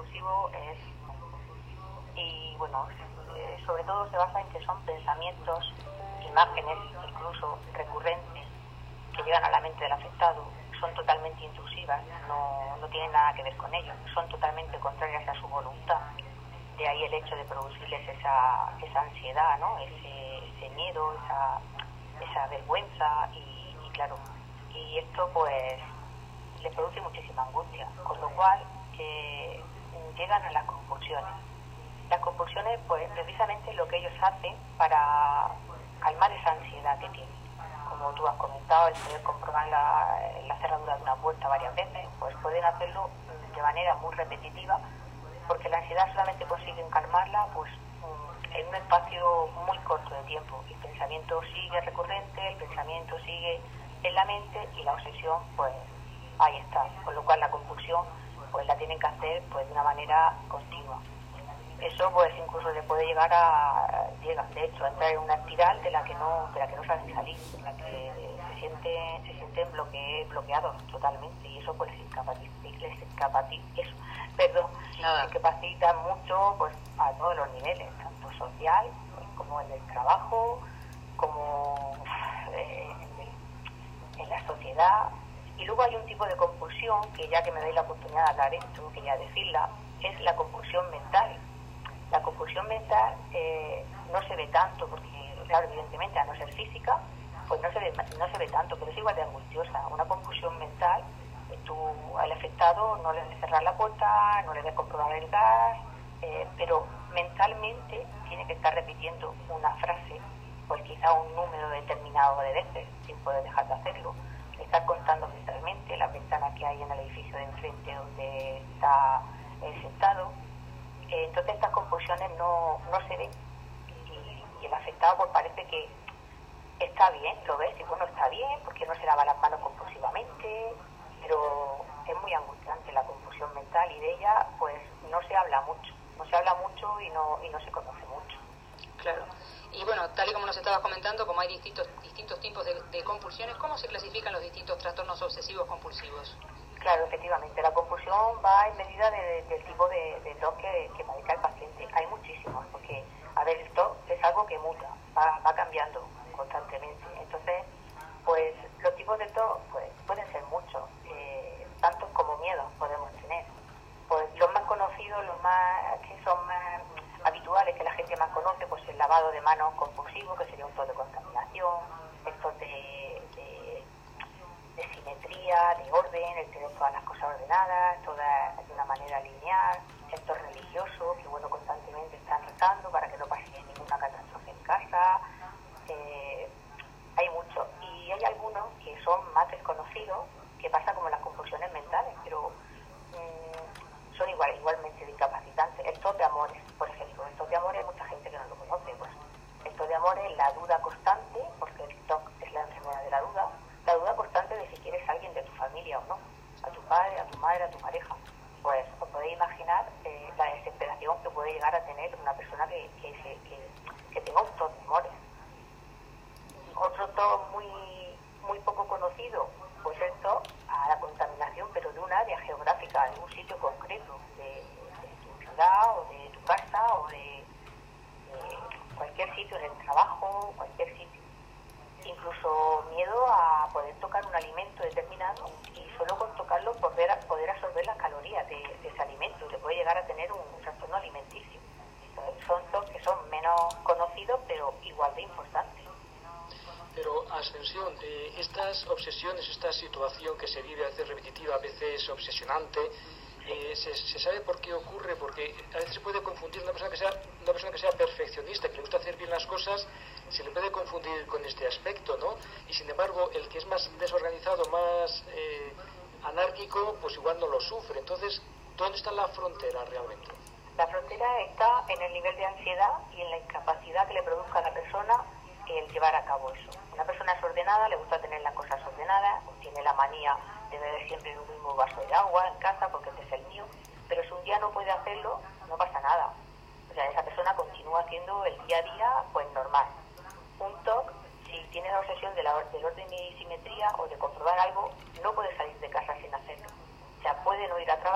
compulsivo es, y bueno, sobre todo se basa en que son pensamientos, imágenes incluso recurrentes que llegan a la mente del afectado, son totalmente intrusivas, no tienen nada que ver con ello, son totalmente contrarias a su voluntad. De ahí el hecho de producirles esa ansiedad, ¿no? Ese miedo, esa vergüenza y claro, y esto pues les produce muchísima angustia, con lo cual llegan a las compulsiones. Las compulsiones, pues precisamente lo que ellos hacen para calmar esa ansiedad que tienen. Como tú has comentado, el poder comprobar la cerradura de una puerta varias veces, pues pueden hacerlo de manera muy repetitiva, porque la ansiedad solamente consiguen calmarla pues en un espacio muy corto de tiempo. El pensamiento sigue recurrente, el pensamiento sigue en la mente y la obsesión pues ahí está, con lo cual la compulsión pues la tienen que hacer pues de una manera continua. Eso pues incluso le puede llegar de hecho a entrar en una espiral de la que no saben salir, en la que se sienten bloqueados totalmente, y eso pues les incapacita mucho pues a todos los niveles, tanto social pues, como en el trabajo, como en la sociedad. Y luego hay un tipo de compulsión que, ya que me dais la oportunidad de hablar esto, quería decirla, es la compulsión mental. La compulsión mental no se ve tanto porque, claro, evidentemente, a no ser física, pues no se ve tanto, pero es igual de angustiosa. Una compulsión mental, tú al afectado no le debes cerrar la puerta, no le debes comprobar el gas, pero mentalmente tiene que estar repitiendo una frase, pues quizá un número determinado de veces, sin poder dejar de hacerlo. Estar contando mentalmente las ventanas que hay en el edificio de enfrente donde está sentado. Entonces estas compulsiones no se ven y el afectado pues parece que está bien, lo ves y bueno, está bien porque no se lava las manos compulsivamente, pero es muy angustiante la compulsión mental y de ella pues no se habla mucho y no se conoce mucho. Claro. Y bueno, tal y como nos estabas comentando, como hay distintos tipos de compulsiones, ¿cómo se clasifican los distintos trastornos obsesivos compulsivos? Claro, efectivamente, la compulsión va en medida del tipo de TOC que padezca el paciente. Hay muchísimos, porque, a ver, el TOC es algo que muta, va cambiando constantemente. Entonces, pues los tipos de TOC pues, pueden ser muchos, tantos como miedos podemos tener. Pues los más conocidos, los más que son más habituales, que la gente más conoce, pues el lavado de manos compulsivo, que sería un TOC de contaminación, el TOC de simetría, de orden, el tener todas las cosas ordenadas, todas de una manera lineal, el TOC religioso, que bueno, constantemente están rezando para que no pase ninguna catástrofe en casa. Hay muchos, y hay algunos que son más desconocidos, que pasa como las compulsiones mentales, pero son igualmente incapacitantes. El TOC de amores, por ejemplo, el TOC de amores hay mucha gente que no lo conoce, pues el TOC de amores es la duda constante, porque el TOC es la enfermedad de la duda constante de si quieres a alguien de tu familia o no, a tu padre, a tu madre, a tu pareja. Pues os podéis imaginar la desesperación que puede llegar a tener una persona que tenga un TOC de amores. Otro TOC muy poco conocido, pues el TOC a la contaminación, pero de un área geográfica, de un sitio concreto, de tu ciudad o de tu casa o de cualquier sitio, en el trabajo, cualquier sitio. Incluso miedo a poder tocar un alimento determinado y solo con tocarlo poder absorber las calorías de ese alimento. Te puede llegar a tener un trastorno alimenticio. Entonces, son TOC que son menos conocidos, pero igual de importantes. Pero, Ascensión, estas obsesiones, esta situación que se vive a veces repetitiva, a veces obsesionante, ¿se sabe por qué ocurre? Porque a veces se puede confundir una persona que sea perfeccionista, que le gusta hacer bien las cosas, se le puede confundir con este aspecto, ¿no? Y sin embargo, el que es más desorganizado, más anárquico, pues igual no lo sufre. Entonces, ¿dónde está la frontera realmente? La frontera está en el nivel de ansiedad y en la incapacidad que le produzca a la persona el llevar a cabo eso. Una persona es ordenada, le gusta tener las cosas ordenadas, tiene la manía de beber siempre un mismo vaso de agua en casa porque este es el mío, pero si un día no puede hacerlo, no pasa nada. O sea, esa persona continúa haciendo el día a día pues normal. Un TOC, si tiene la obsesión del orden y simetría o de comprobar algo, no puede salir de casa sin hacerlo. O sea, puede no ir a trabajar,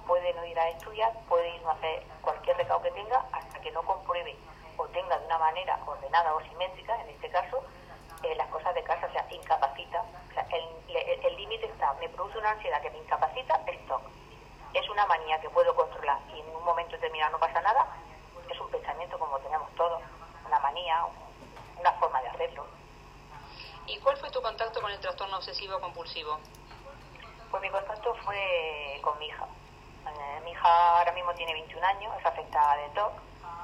puede no ir a estudiar, puede ir a hacer cualquier recado que tenga hasta que no compruebe o tenga de una manera ordenada o simétrica, en este caso, las cosas de casa, o sea, incapacita. O sea, el límite está, me produce una ansiedad que me incapacita, stop. Es una manía que puedo controlar y en un momento determinado no pasa nada, es un pensamiento como tenemos todos, una manía, una forma de hacerlo. ¿Y cuál fue tu contacto con el trastorno obsesivo compulsivo? Pues mi contacto fue con mi hija. Mi hija ahora mismo tiene 21 años, es afectada de TOC,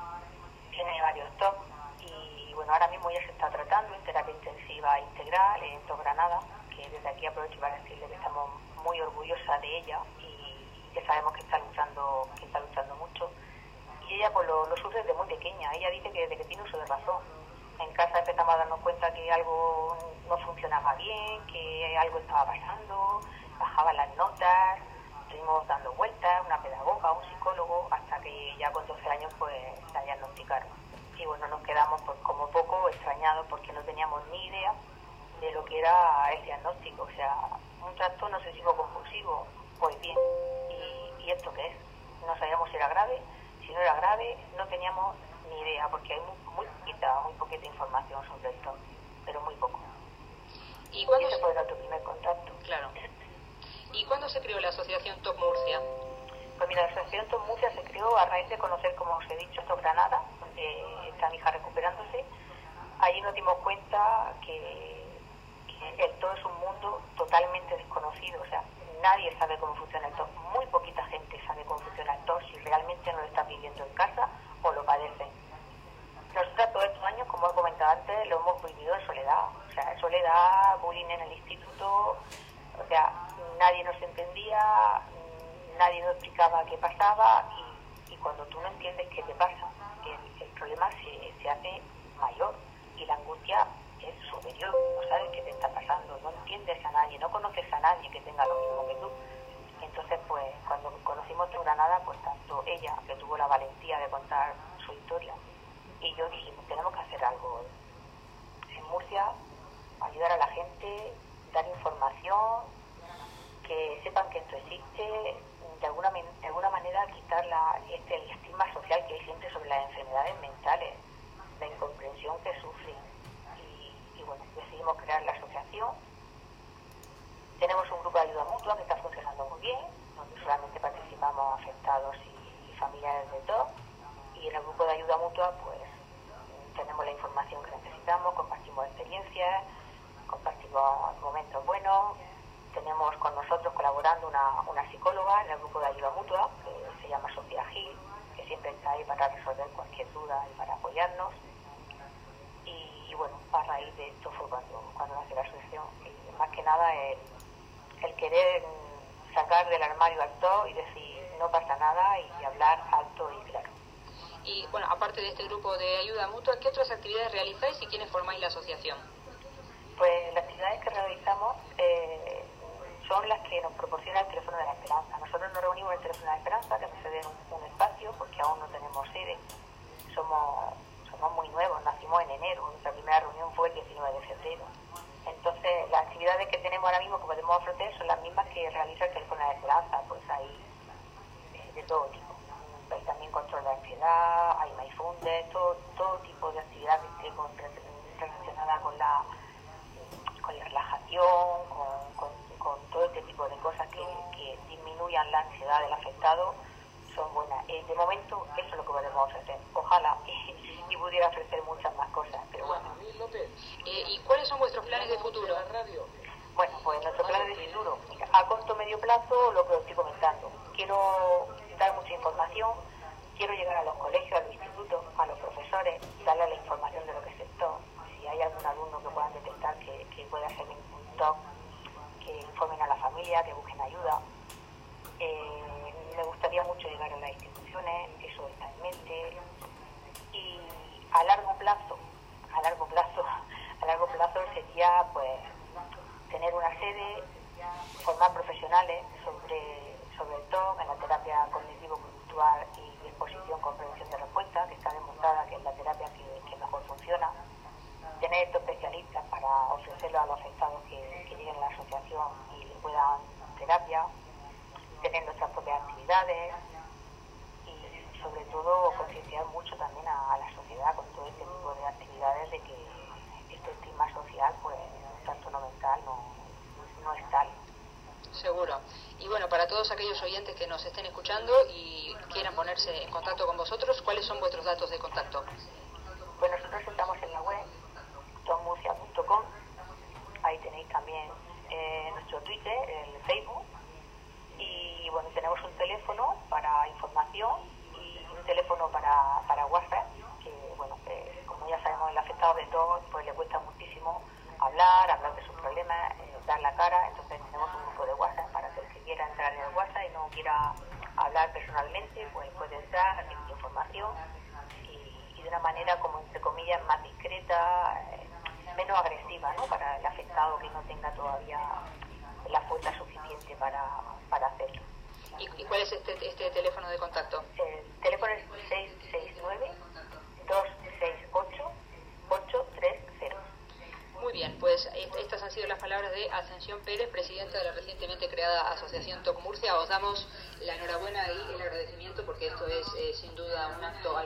tiene varios TOC y bueno, ahora mismo ya se está tratando en terapia intensiva integral en TOC Granada, que desde aquí aprovecho para decirle que estamos muy orgullosas de ella y que sabemos que está luchando mucho. Y ella pues lo sufre desde muy pequeña. Ella dice que desde que tiene uso de razón. En casa empezamos a darnos cuenta que algo no funcionaba bien, que algo estaba pasando, bajaban las notas, estuvimos dando vueltas, una pedagoga, un psicólogo, hasta que ya con 12 años pues la diagnosticaron. Y bueno, nos quedamos pues como poco extrañados porque no teníamos ni idea de lo que era el diagnóstico. O sea, un trastorno obsesivo compulsivo, pues bien, ¿y esto qué es? No sabíamos si era grave, si no era grave, no teníamos ni idea, porque hay muy poquita información sobre esto, pero muy poco. ¿Y cuándo ese fue nuestro primer contacto? Claro. ¿Y cuándo se creó la asociación TOC Murcia? Pues mira, la asociación TOC Murcia se creó a raíz de conocer, como os he dicho, TOC Granada, donde está mi hija recuperándose. Allí nos dimos cuenta que el TOC es un mundo totalmente desconocido, o sea, nadie sabe cómo funciona el TOC, muy poquita gente sabe cómo funciona el TOC si realmente no lo está viviendo en casa o lo padecen. Nosotros todos estos años, como he comentado antes, lo hemos vivido en soledad, o sea, en soledad, bullying en el instituto, o sea, nadie nos entendía, nadie nos explicaba qué pasaba y cuando tú no entiendes qué te pasa, el problema se hace mayor y la angustia es superior, no sabes qué te está pasando, no entiendes a nadie, no conoces a nadie que tenga lo mismo que tú. Entonces, pues, cuando conocimos TOC Granada, pues tanto ella, que tuvo la valentía de contar su historia, y yo dijimos, tenemos que hacer algo en Murcia, ayudar a la gente, dar información, que sepan que esto existe, de alguna manera quitar el estigma social que hay siempre sobre las enfermedades mentales, la incomprensión que sufren. Y bueno, decidimos crear la asociación. Tenemos un grupo de ayuda mutua que está funcionando muy bien, donde solamente participamos afectados y familiares de TOC. Y en el grupo de ayuda mutua, pues, tenemos la información que necesitamos, compartimos experiencias, compartimos momentos buenos. Tenemos con nosotros colaborando una psicóloga en el grupo de ayuda mutua, que se llama Sofía Gil, que siempre está ahí para resolver cualquier duda y para apoyarnos. Y bueno, a raíz de esto fue cuando nació la asociación. Y más que nada el querer sacar del armario al TOC y decir no pasa nada y hablar alto y claro. Y bueno, aparte de este grupo de ayuda mutua, ¿qué otras actividades realizáis y quiénes formáis la asociación? Pues las actividades que realizamos son las que nos proporciona el Teléfono de la Esperanza. Nosotros nos reunimos en el Teléfono de la Esperanza, que nos cede un espacio porque aún no tenemos sede. Somos muy nuevos, nacimos en enero, nuestra primera reunión fue el 19 de febrero. Entonces, las actividades que tenemos ahora mismo que podemos ofrecer son las mismas que realiza el Teléfono de la Esperanza, pues hay de todo tipo. Hay también control de ansiedad, hay mindfulness, todo tipo de actividades relacionadas con la relajación, con todo este tipo de cosas que disminuyan la ansiedad del afectado, son buenas. De momento, eso es lo que podemos ofrecer. Ojalá y pudiera ofrecer muchas más cosas, pero bueno. ¿Y cuáles son vuestros planes de futuro? Bueno, pues nuestro plan de futuro, mira, a corto o medio plazo, lo que os estoy comentando. Quiero dar mucha información, quiero llegar a los colegios, a los institutos, a los profesores, darles la información de lo que es el TOC. Si hay algún alumno que puedan detectar que pueda ser un TOC, que informen a la familia, que busquen ayuda. Me gustaría mucho llegar a las instituciones, eso está en mente. Y a largo plazo sería pues tener una sede, formar profesionales sobre el TOC en la terapia cognitivo-conductual y exposición con prevención de respuesta, que está demostrada que es la terapia que mejor funciona. Tener estos especialistas para ofrecerlo a los afectados que lleguen a la asociación y les puedan terapia. Tener nuestras propias actividades, redes y sobre todo concienciar mucho también a la sociedad con todo este tipo de actividades, de que este estigma social, pues trastorno mental no es tal. Seguro. Y bueno, para todos aquellos oyentes que nos estén escuchando y quieran ponerse en contacto con vosotros, ¿cuáles son vuestros datos de contacto? Pues nosotros estamos en la web tommurcia.com, ahí tenéis también nuestro Twitter, el Facebook, y bueno, tenemos un teléfono para información y un teléfono para WhatsApp, que bueno, como ya sabemos, el afectado de TOC pues le cuesta muchísimo hablar de sus problemas, dar la cara. Entonces tenemos un grupo de WhatsApp para que el que quiera entrar en el WhatsApp y no quiera hablar personalmente, pues puede entrar, recibir información y de una manera, como entre comillas, más discreta, menos agresiva, ¿no?, para el afectado que no tenga todavía la fuerza suficiente para hacerlo. ¿Y cuál es este teléfono de contacto? El teléfono es 669-268-830. Muy bien, pues estas han sido las palabras de Ascensión Pérez, presidenta de la recientemente creada Asociación TOC Murcia. Os damos la enhorabuena y el agradecimiento, porque esto es sin duda un acto al